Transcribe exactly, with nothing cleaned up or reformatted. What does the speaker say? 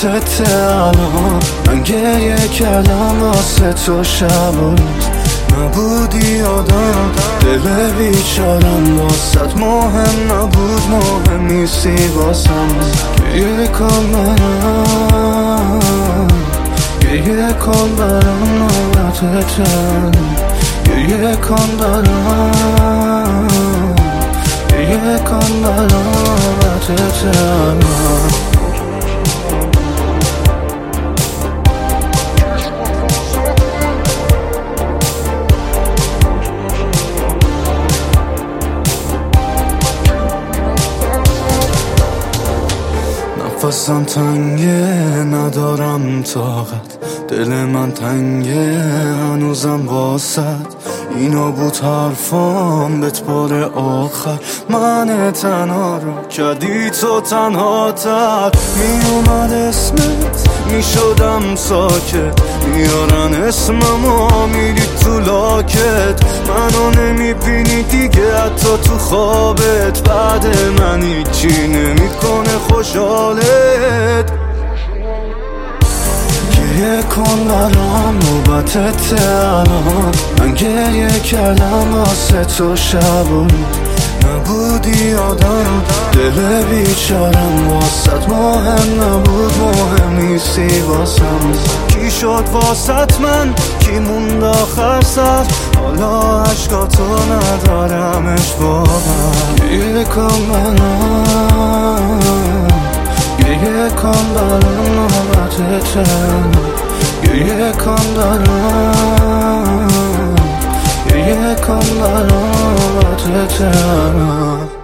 نوبتت الان. من گریه کردم واسه تو شب و روز، نبودی آدم دل بیچارم واسط مهم نبود، مهم نیستی واسم. گریه کن برام، گریه کن برام نوبتت، گریه کن برام، گریه کن برام نوبتت. نفسم تنگه ندارم طاقت، دل من تنگه هنوزم واسط. اینا بود حرفام بهت بار آخر، من تنها رو کردی تو تنها تر. می اومد اسمت می شدم ساکت، میارن اسممو میری تو لاکت. منو نمی بینی دیگه حتی تو خوابت، بعد من هیچی نمی کنه خوشحالت. گریه کن برام نوبتت الان. من گریه کردم واسه تو شب و روز، نبودی آدم دل بیچارم واسط مهم نبود، مهم نیستی واسم. کی شد واسط من، کی موند آخر سر، حالا عشقاتو ندارمش باور. گریه کن برام، گریه کن برام نوبتت، گریه کن برام، گریه کن برام نوبتت.